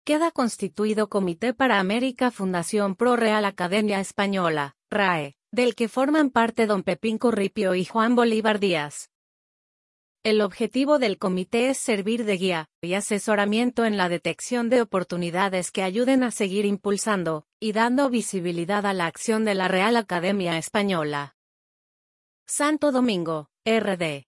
Queda constituido Comité para América Fundación Pro Real Academia Española, RAE, del que forman parte don Pepín Corripio y Juan Bolívar Díaz. El objetivo del comité es servir de guía y asesoramiento en la detección de oportunidades que ayuden a seguir impulsando y dando visibilidad a la acción de la Real Academia Española. Santo Domingo, RD.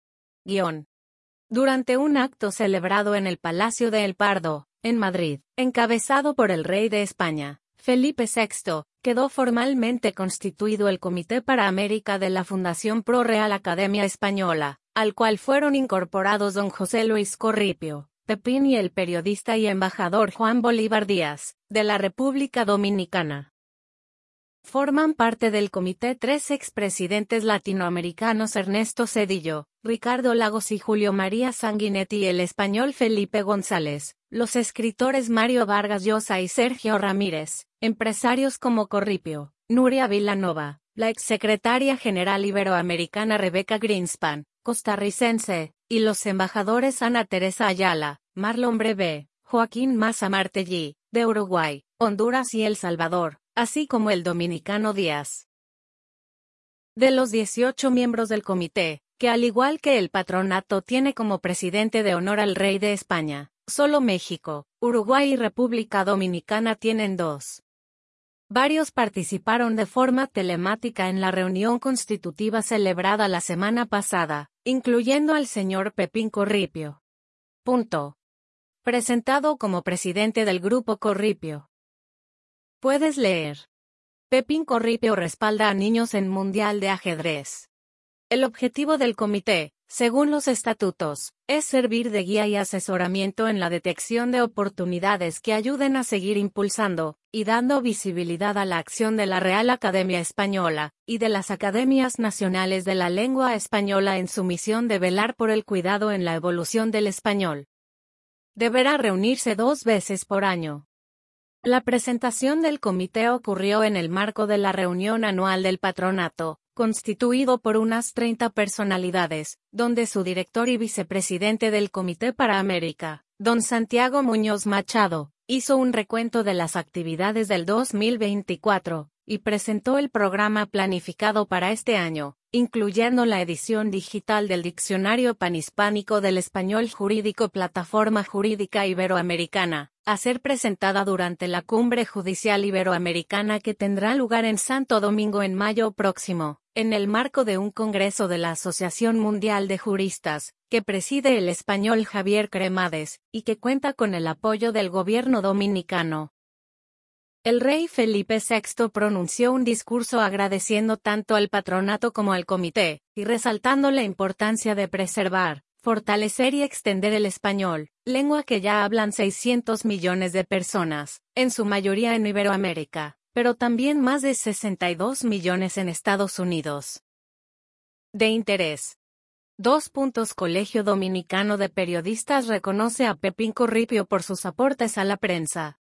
Durante un acto celebrado en el Palacio de El Pardo, en Madrid, encabezado por el rey de España, Felipe VI, quedó formalmente constituido el Comité para América de la Fundación Pro Real Academia Española, al cual fueron incorporados don José Luis Corripio, Pepín y el periodista y embajador Juan Bolívar Díaz, de la República Dominicana. Forman parte del comité tres expresidentes latinoamericanos: Ernesto Zedillo, Ricardo Lagos y Julio María Sanguinetti, y el español Felipe González, los escritores Mario Vargas Llosa y Sergio Ramírez, empresarios como Corripio, Nuria Vilanova, la exsecretaria general iberoamericana Rebeca Greenspan, costarricense, y los embajadores Ana Teresa Ayala, Marlon Brevé, Joaquín Maza Martellí, de Uruguay, Honduras y El Salvador, así como el dominicano Díaz. De los 18 miembros del comité, que al igual que el patronato tiene como presidente de honor al rey de España, solo México, Uruguay y República Dominicana tienen 2. Varios participaron de forma telemática en la reunión constitutiva celebrada la semana pasada, incluyendo al señor Pepín Corripio. Presentado como presidente del Grupo Corripio. Puedes leer. Pepín Corripio respalda a niños en Mundial de Ajedrez. El objetivo del comité, según los estatutos, es servir de guía y asesoramiento en la detección de oportunidades que ayuden a seguir impulsando y dando visibilidad a la acción de la Real Academia Española y de las Academias Nacionales de la Lengua Española en su misión de velar por el cuidado en la evolución del español. Deberá reunirse 2 veces por año. La presentación del comité ocurrió en el marco de la reunión anual del patronato, constituido por unas 30 personalidades, donde su director y vicepresidente del Comité para América, don Santiago Muñoz Machado, hizo un recuento de las actividades del 2024, y presentó el programa planificado para este año, incluyendo la edición digital del Diccionario Panhispánico del Español Jurídico, Plataforma Jurídica Iberoamericana, a ser presentada durante la Cumbre Judicial Iberoamericana que tendrá lugar en Santo Domingo en mayo próximo, en el marco de un congreso de la Asociación Mundial de Juristas, que preside el español Javier Cremades, y que cuenta con el apoyo del gobierno dominicano. El rey Felipe VI pronunció un discurso agradeciendo tanto al patronato como al comité, y resaltando la importancia de preservar, fortalecer y extender el español, lengua que ya hablan 600 millones de personas, en su mayoría en Iberoamérica, pero también más de 62 millones en Estados Unidos. De interés. Colegio Dominicano de Periodistas reconoce a Pepín Corripio por sus aportes a la prensa.